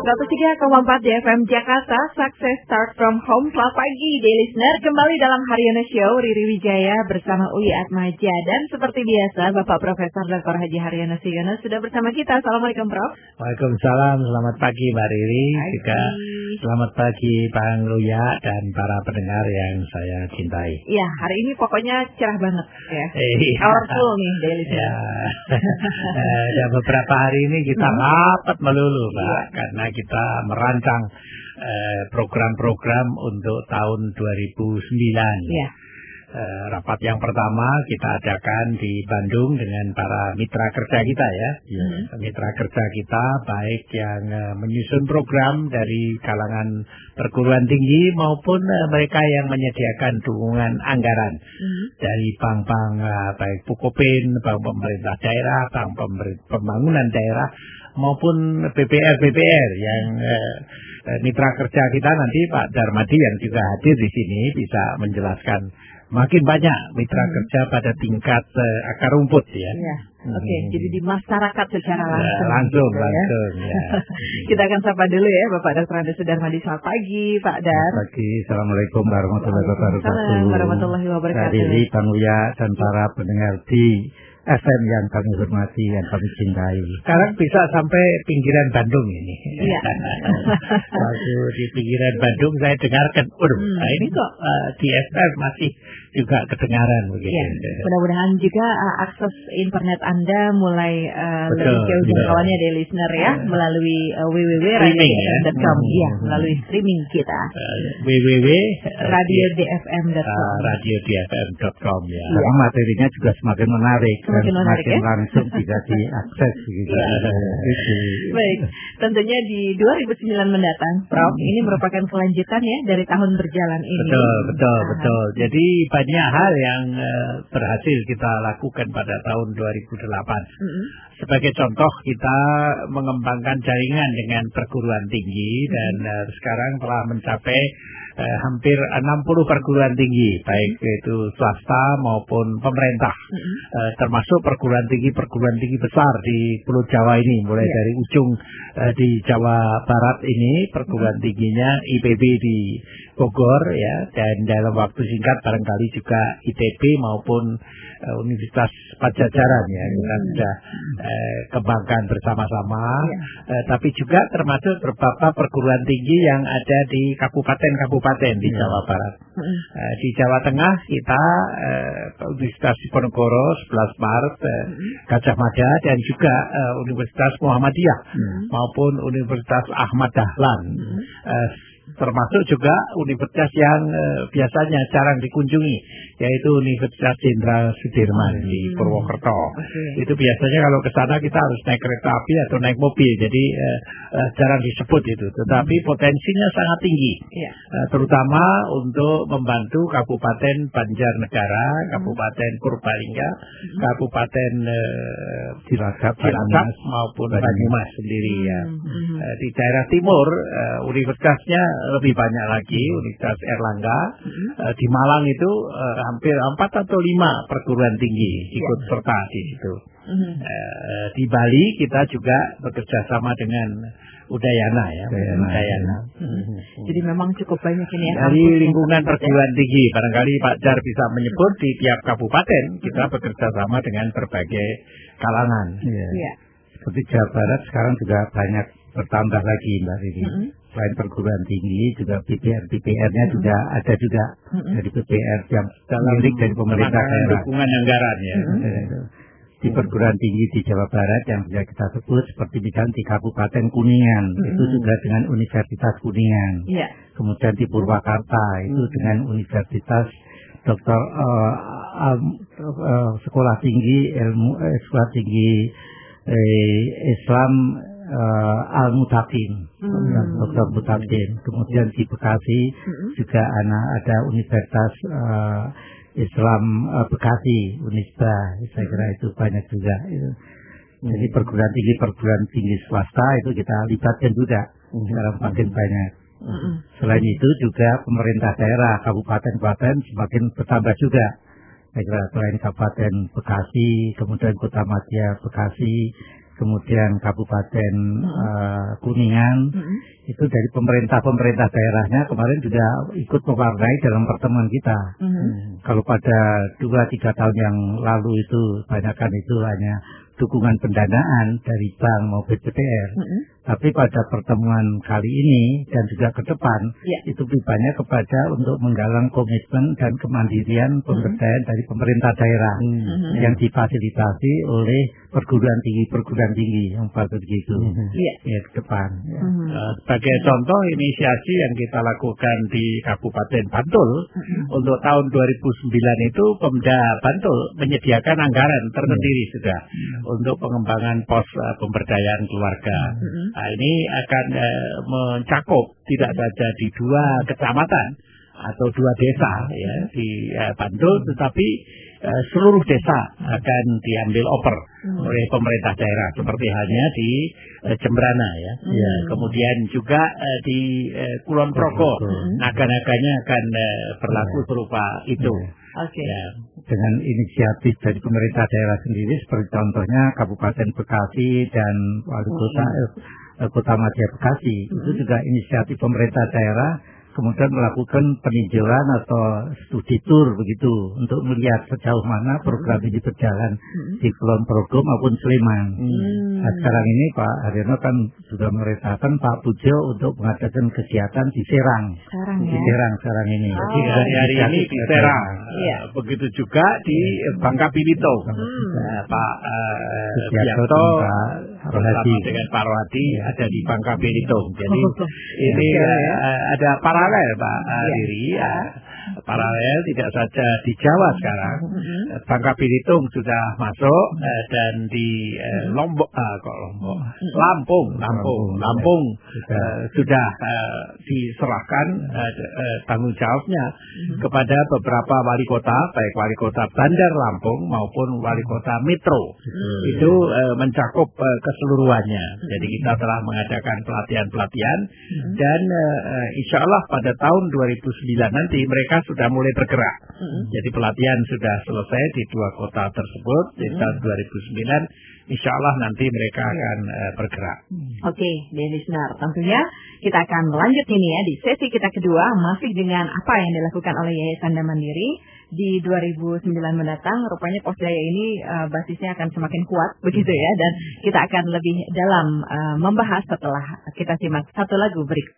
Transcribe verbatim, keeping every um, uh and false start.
seratus tiga koma empat di F M Jakarta, Success Start From Home. Selamat pagi, dear listener. Kembali dalam Haryono Show, Riri Wijaya bersama Uwi Atmaja. Dan seperti biasa, Bapak Profesor Doktor Haji Haryono Siono sudah bersama kita. Assalamualaikum, Prof. Waalaikumsalam, selamat pagi Mbak Riri. Pagi. Juga selamat pagi Pak Angluya dan para pendengar yang saya cintai. Iya, hari ini pokoknya cerah banget ya. Eh, Powerful nih, dear listener. Ya, ada beberapa hari ini kita Hmm. rapat melulu Pak, Iya. karena kita merancang eh, program-program untuk tahun dua ribu sembilan. Iya. Eh, rapat yang pertama kita adakan di Bandung dengan para mitra kerja kita ya. Hmm. Mitra kerja kita baik yang eh, menyusun program dari kalangan perguruan tinggi maupun eh, mereka yang menyediakan dukungan anggaran Hmm. dari bank-bank eh, baik Bukopin, bank pemerintah daerah, bank pemerintah pembangunan daerah maupun B P R B P R yang eh, eh, mitra kerja kita nanti Pak Darmadi yang juga hadir di sini bisa menjelaskan makin banyak mitra Hmm. kerja pada tingkat uh, akar rumput ya. Iya. Oke, Hmm. jadi di masyarakat secara Ya, langsung. langsung, gitu ya. langsung ya. Kita akan sapa dulu ya Bapak Doktor Andes Sudarmadi. Selamat pagi, Pak Dar. Selamat pagi, Assalamualaikum warahmatullahi wabarakatuh. Waalaikumsalam warahmatullahi wabarakatuh. Pak Riri, Bang Uya, dan para pendengar di F M yang kami hormati, yang kami cintai. Sekarang bisa sampai pinggiran Bandung ini. Iya. Waktu di pinggiran Bandung saya dengarkan, waduh, Hmm. nah ini kok uh, di F M masih juga kedengaran begitu. Ya, mudah-mudahan juga uh, akses internet Anda mulai uh, Betul, lebih jauh betul. jangkauannya dari listener ya, melalui uh, w w w titik radio d f m titik com Streaming, ya. ya, melalui streaming kita Uh, w w w titik radio d f m titik com. uh, radio d f m titik com ya. Iya. Karena materinya juga semakin menarik Semakin dan menarik, semakin ya? langsung bisa diakses gitu. Iya. Itu. Baik, tentunya di dua ribu sembilan mendatang, Prof, ini merupakan kelanjutan ya dari tahun berjalan ini. Betul, betul, Ah. betul. Jadi banyak hal yang uh, berhasil kita lakukan pada tahun dua ribu delapan. Mm-mm. Sebagai contoh kita mengembangkan jaringan dengan perguruan tinggi dan uh, sekarang telah mencapai uh, hampir enam puluh perguruan tinggi, baik itu swasta maupun pemerintah. Mm-mm. Uh, termasuk perguruan tinggi perguruan tinggi besar di Pulau Jawa ini, mulai Iya. dari ujung uh, di Jawa Barat ini perguruan tingginya I P B di Bogor ya, dan dalam waktu singkat barangkali juga I T B maupun uh, Universitas Pajajaran ya, kita Hmm. sudah uh, kembangkan bersama-sama. Iya. Uh, tapi juga termasuk beberapa perguruan tinggi yang ada di kabupaten-kabupaten di Iya. Jawa Barat. Mm-mm. Uh, di Jawa Tengah kita uh, Universitas Diponegoro sebelas Maret, uh, Gajah Mada, dan juga uh, Universitas Muhammadiyah Hmm. maupun Universitas Ahmad Dahlan. Uh, termasuk juga universitas yang uh, biasanya jarang dikunjungi, yaitu Universitas Jenderal Sudirman di Hmm. Purwokerto. Oke. Itu biasanya kalau ke sana kita harus naik kereta api atau naik mobil, jadi uh, uh, jarang disebut itu. Tetapi potensinya sangat tinggi. Iya. Uh, terutama untuk membantu Kabupaten Banjarnegara, Kabupaten Purbalingga, Kabupaten uh, Cilacap, Cilacap Banyumas, maupun Banyumas. Banyumas sendiri ya. Mhm. Uh, di daerah timur uh, universitasnya lebih banyak lagi, Universitas Erlangga. Mhm. Uh, di Malang itu uh, hampir empat atau lima perguruan tinggi ikut Ya. serta di situ. Mhm. Uh, di Bali kita juga bekerja sama dengan Udayana ya, Udayana. Udayana. Jadi memang cukup banyak ini ya. Dari kampus yang lingkungan terdapat ya. perguruan tinggi, barangkali Pak Jar bisa menyebut di tiap kabupaten kita bekerja sama dengan berbagai kalangan. Iya. Iya. Seperti Jawa Barat sekarang juga banyak bertambah lagi Mbak Riri. Mm-mm. Selain perguruan tinggi juga B P R B P R-nya juga ada juga Mm-mm. dari B P R yang milik dari pemerintah Penanganan daerah. dukungan anggaran ya. Eh, Di perguruan tinggi di Jawa Barat yang bisa kita sebut seperti misalnya di Kabupaten Kuningan itu juga dengan Universitas Kuningan. Iya. Kemudian di Purwakarta itu dengan Universitas Doktor eh, Am- eh, Sekolah Tinggi Ilmu eh, Sekolah Tinggi eh, Islam eh, Al Mutakin, Hmm. Doktor Mutakin. Kemudian di Bekasi Mm-mm. juga anak ada Universitas eh, Islam eh, Bekasi, Unisba, saya kira itu banyak juga. Itu. Jadi perguruan tinggi perguruan tinggi swasta itu kita libatkan juga sekarang makin banyak. Mm-mm. Selain itu juga pemerintah daerah, kabupaten-kabupaten semakin bertambah juga. Saya kira selain Kabupaten Bekasi, kemudian Kota Madya Bekasi, kemudian Kabupaten Mm-mm. eh, Kuningan, Mm-mm. itu dari pemerintah-pemerintah daerahnya kemarin juga ikut mewarnai dalam pertemuan kita. Mm-hmm. Kalau pada dua tiga tahun yang lalu itu banyakkan itu hanya dukungan pendanaan dari bank maupun B P R. Mm-hmm. Tapi pada pertemuan kali ini dan juga ke depan yeah. itu lebih banyak kepada untuk menggalang komitmen dan kemandirian pemberdayaan mm-hmm. dari pemerintah daerah mm-hmm. yang difasilitasi oleh perguruan tinggi perguruan tinggi yang patut gitu mm-hmm. yeah. ya ke depan. Ya. Mm-hmm. Uh, sebagai contoh inisiasi yang kita lakukan di Kabupaten Bantul mm-hmm. untuk tahun dua ribu sembilan itu Pemda Bantul menyediakan anggaran tersendiri mm-hmm. sudah mm-hmm. untuk pengembangan pos uh, pemberdayaan keluarga. Mm-hmm. Nah, ini akan uh, mencakup tidak saja di dua kecamatan atau dua desa ya di uh, Bantul, tetapi uh, seluruh desa akan diambil oper hmm. oleh pemerintah daerah seperti halnya di uh, Jembrana ya. Hmm. ya. Kemudian juga uh, di uh, Kulon Progo, hmm. naga-naganya akan uh, berlaku serupa itu. Hmm. Oke. Okay. Ya, dengan inisiatif dari pemerintah daerah sendiri seperti contohnya Kabupaten Bekasi dan Wali Kota hmm. eh, Kota Madya Bekasi hmm. itu juga inisiatif pemerintah daerah kemudian melakukan peninjauan atau studi tour begitu untuk melihat sejauh mana program ini berjalan hmm. di Kulon Progo maupun Sleman. Hmm. Nah, sekarang ini Pak Haryono kan sudah memerintahkan Pak Pujo untuk mengadakan kegiatan di Serang. Serang di ya? Serang sekarang ini. Oh. Jadi hari, hari ini di Serang. Ya. Begitu juga di Bangka Belitung. Hmm. Nah, Pak uh, Bianto bersama dengan Pak Rohadi ya. ada di Bangka Belitung. Jadi oh. ini ya. uh, ada paralel Pak uh, ya. Riri. Ya. Paralel tidak saja di Jawa sekarang, mm-hmm. Bangka Belitung sudah masuk uh, dan di uh, Lombok, uh, kok Lombok, mm-hmm. Lampung, Lampung, Lampung uh, sudah uh, diserahkan uh, uh, tanggung jawabnya mm-hmm. kepada beberapa wali kota, baik wali kota Bandar Lampung maupun wali kota Metro, mm-hmm. itu uh, mencakup uh, keseluruhannya. Jadi kita telah mengadakan pelatihan-pelatihan mm-hmm. dan uh, insya Allah pada tahun dua ribu sembilan nanti mereka sudah mulai bergerak. Mm-hmm. Jadi pelatihan sudah selesai di dua kota tersebut di mm-hmm. tahun dua ribu sembilan. Insya Allah nanti mereka akan uh, bergerak. Oke, okay, dear listener, tentunya kita akan lanjut ini ya di sesi kita kedua masih dengan apa yang dilakukan oleh Yayasan Dam Mandiri di dua ribu sembilan mendatang. Rupanya Pos Jaya ini uh, basisnya akan semakin kuat begitu ya, dan kita akan lebih dalam uh, membahas setelah kita simak satu lagu berikut.